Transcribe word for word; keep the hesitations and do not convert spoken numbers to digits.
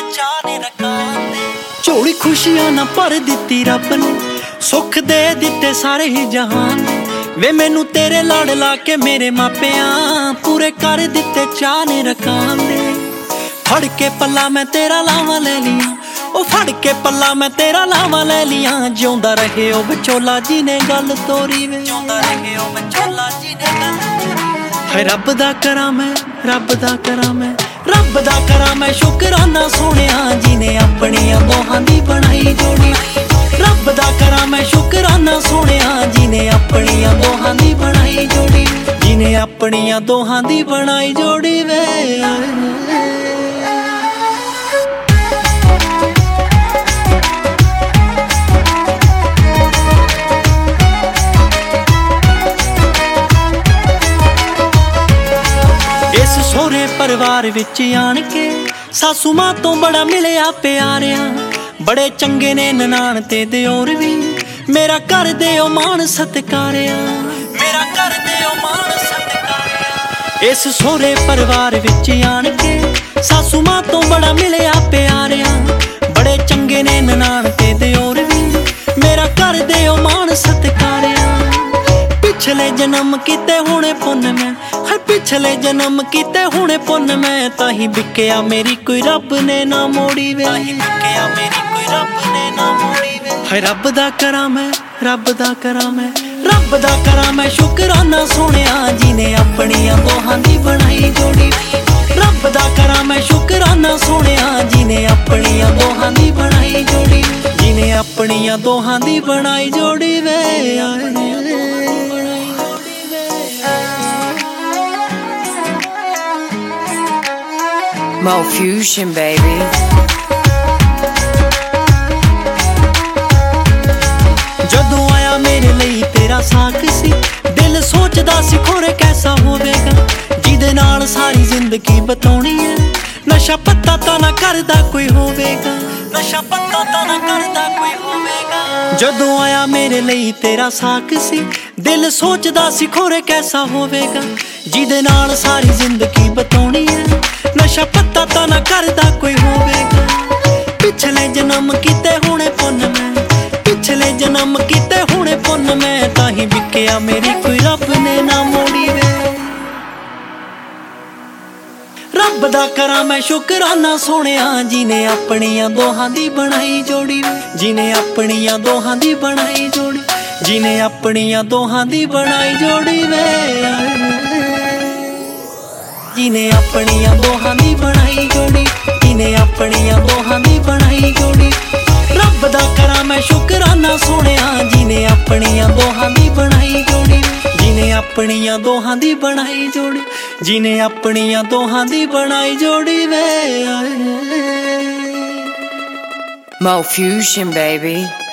ਚਾਹ ਨੇ ਰਕਾਨ ਦੇ। ਝੋਲੀ ਖੁਸ਼ੀਆਂ ਨਾ ਭਰ ਦਿੱਤੀ ਰੱਬ ਨੇ, ਸੁੱਖ ਦੇ ਦਿੱਤੇ ਸਾਰੇ ਹੀ ਜਹਾਨ ਨੇ। ਵੇ ਮੈਨੂੰ ਤੇਰੇ ਲੜ ਲਾ ਕੇ ਮੇਰੇ ਮਾਪਿਆਂ ਪੂਰੇ ਕਰ ਦਿੱਤੇ ਚਾਹ ਨੇ ਰਕਾਨ ਦੇ। ਫੜ ਕੇ ਪੱਲਾ ਮੈਂ ਤੇਰਾ ਲਾਵਾਂ ਲੈ ਲੀਆਂ, ਉਹ ਫੜ ਕੇ ਪੱਲਾ ਮੈਂ ਤੇਰਾ ਲਾਵਾਂ ਲੈ ਲੀਆਂ। ਜਿਉਂਦਾ ਰਹੇ ਉਹ ਵਿਚੋਲਾ ਜੀ ਨੇ ਗੱਲ ਤੋਰੀ ਵੇ, ਜਿਉਂਦਾ ਰਹੇ ਉਹ ਵਿਚੋਲਾ ਜੀ ਨੇ ਗੱਲ ਤੋਰੀ। ਹਾਏ ਰੱਬ ਦਾ ਕਰਾਂ ਮੈਂ, ਰੱਬ ਦਾ ਕਰਾਂ ਮੈਂ, ਰੱਬ ਦਾ ਕਰਾਂ ਮੈਂ ਸ਼ੁਕਰਾਨਾ ਸੋਹਣਿਆ ਜੀ ਨੇ ਆਪਣੀਆਂ ਦੋਹਾਂ ਦੀ ਬਣਾਈ ਜੋੜੀ। ਰੱਬ ਦਾ ਕਰਾਂ ਮੈਂ ਸ਼ੁਕਰਾਨਾ ਸੋਹਣਿਆ ਜੀ ਨੇ ਆਪਣੀਆਂ ਦੋਹਾਂ ਦੀ ਬਣਾਈ ਜੋੜੀ, ਜੀ ਨੇ ਆਪਣੀਆਂ ਦੋਹਾਂ ਦੀ ਬਣਾਈ ਜੋੜੀ ਵੇ। ਸੋਹਰੇ ਪਰਿਵਾਰ ਵਿੱਚ ਆਣ ਕੇ ਸਾਸੂ ਮਾਂ ਤੋਂ ਬੜਾ ਮਿਲਿਆ ਪਿਆਰਿਆ। ਬੜੇ ਚੰਗੇ ਨੇ ਨਨਾਣ ਤੇ ਦਿਓਰ ਵੀ, ਮੇਰਾ ਕਰਦੇ ਓ ਮਾਣ ਸਤਿਕਾਰਿਆ, ਮੇਰਾ ਕਰਦੇ ਓ ਮਾਣ ਸਤਿਕਾਰਿਆ। ਇਸ ਸੋਹਰੇ ਪਰਿਵਾਰ ਵਿੱਚ ਆਣ ਕੇ ਸਾਸੂ ਮਾਂ ਤੋਂ ਬੜਾ ਮਿਲਿਆ ਪਿਆਰਿਆ। ਬੜੇ ਚੰਗੇ ਨੇ ਨਨਾਣ ਤੇ ਦਿਓਰ ਵੀ, ਮੇਰਾ ਕਰਦੇ ਓ ਮਾਣ ਸਤਿਕਾਰਿਆ। ਪਿਛਲੇ ਜਨਮ ਕੀਤੇ ਹੁਣੇ ਪੁੰਨ ਮੈਂ, ਹਾਏ ਪਿਛਲੇ ਜਨਮ ਕੀਤੇ ਹੁਣੇ ਪੁੰਨ ਮੈਂ। ਤਾਂ ਹੀ ਵਿਕਿਆ ਮੇਰੀ ਕੋਈ ਰੱਬ ਨੇ ਨਾ ਮੋੜੀ ਵੇ, ਤਾਂ ਹੀ ਵਿਕਿਆ ਮੇਰੀ ਕੋਈ ਰੱਬ ਨੇ ਨਾ ਮੋੜੀ ਵੇ। ਹਾਏ ਰੱਬ ਦਾ ਕਰਾਂ ਮੈਂ, ਰੱਬ ਦਾ ਕਰਾਂ ਮੈਂ, ਰੱਬ ਦਾ ਕਰਾਂ ਮੈਂ ਸ਼ੁਕਰਾਨਾ ਸੋਹਣਿਆ ਜੀ ਨੇ ਆਪਣੀਆਂ ਦੋਹਾਂ ਦੀ ਬਣਾਈ ਜੋੜੀ। ਰੱਬ ਦਾ ਕਰਾਂ ਮੈਂ ਸ਼ੁਕਰਾਨਾ ਸੋਹਣਿਆ ਜੀ ਨੇ ਆਪਣੀਆਂ ਦੋਹਾਂ ਦੀ ਬਣਾਈ ਜੋੜੀ, ਜੀ ਨੇ ਆਪਣੀਆਂ ਦੋਹਾਂ ਦੀ ਬਣਾਈ ਜੋੜੀ ਵੇ। Mo Fusion, baby. ਜਦੋਂ ਆਇਆ ਮੇਰੇ ਲਈ ਤੇਰਾ ਸਾਕ ਸੀ, ਦਿਲ ਸੋਚਦਾ ਸੀ ਖੋਰੇ ਕੈਸਾ ਹੋਵੇਗਾ, ਜਿਹਦੇ ਨਾਲ ਸਾਰੀ ਜ਼ਿੰਦਗੀ ਬਤਾਉਣੀ ਹੈ। ਨਸ਼ਾ ਪੱਤਾ ਤਾਂ ਨਾ ਕਰਦਾ ਕੋਈ ਹੋਵੇਗਾ, ਨਸ਼ਾ ਪੱਤਾ ਤਾਂ ਨਾ ਕਰਦਾ ਕੋਈ ਹੋਵੇਗਾ। ਜਦੋਂ ਆਇਆ ਮੇਰੇ ਲਈ ਤੇਰਾ ਸਾਕ ਸੀ, ਦਿਲ ਸੋਚਦਾ ਸੀ ਖੋਰੇ ਕੈਸਾ ਹੋਵੇਗਾ, ਜਿਹਦੇ ਨਾਲ ਸਾਰੀ ਜ਼ਿੰਦਗੀ ਬਤਾਉਣੀ ਹੈ। ਨਸ਼ਾ ਪੱਤਾ ਤਾਂ ਨਾ ਕਰਦਾ ਕੋਈ ਹੋਵੇਗਾ। ਪਿਛਲੇ ਜਨਮ ਕੀਤੇ ਹੁਣੇ ਪੁੰਨ ਮੈਂ, ਪਿਛਲੇ ਜਨਮ ਕੀਤੇ ਹੁਣੇ ਪੁੰਨ ਮੈਂ। ਤਾਂ ਹੀ ਵਿਕਿਆ ਮੇਰੀ ਕੋਈ ਰੱਬ ਨੇ ਨਾ ਮੋੜੀ ਵੇ। ਰੱਬ ਦਾ ਕਰਾਂ ਮੈਂ ਸ਼ੁਕਰਾਨਾ ਸੋਹਣਿਆ ਜੀ ਨੇ ਆਪਣੀਆਂ ਦੋਹਾਂ ਦੀ ਬਣਾਈ ਜੋੜੀ, ਜੀ ਨੇ ਆਪਣੀਆਂ ਦੋਹਾਂ ਦੀ ਬਣਾਈ ਜੋੜੀ, ਜੀ ਨੇ ਆਪਣੀਆਂ ਦੋਹਾਂ ਦੀ ਬਣਾਈ ਜੋੜੀ ਵੇ। ਜੀ ਨੇ ਆਪਣੀਆਂ ਦੋਹਾਂ ਦੀ ਬਣਾਈ ਜੋੜੀ, ਜੀ ਨੇ ਆਪਣੀਆਂ ਦੋਹਾਂ ਦੀ ਬਣਾਈ ਜੋੜੀ। ਰੱਬ ਦਾ ਕਰਾਂ ਮੈਂ ਸ਼ੁਕਰਾਨਾ ਸੋਹਣਿਆ ਜੀ ਨੇ ਆਪਣੀਆਂ ਦੋਹਾਂ ਦੀ ਬਣਾਈ ਜੋੜੀ, ਜੀ ਨੇ ਆਪਣੀਆਂ ਦੋਹਾਂ ਦੀ ਬਣਾਈ ਜੋੜੀ, ਜੀ ਨੇ ਆਪਣੀਆਂ ਦੋਹਾਂ ਦੀ ਬਣਾਈ ਜੋੜੀ ਵੇ। Mo Fusion, baby.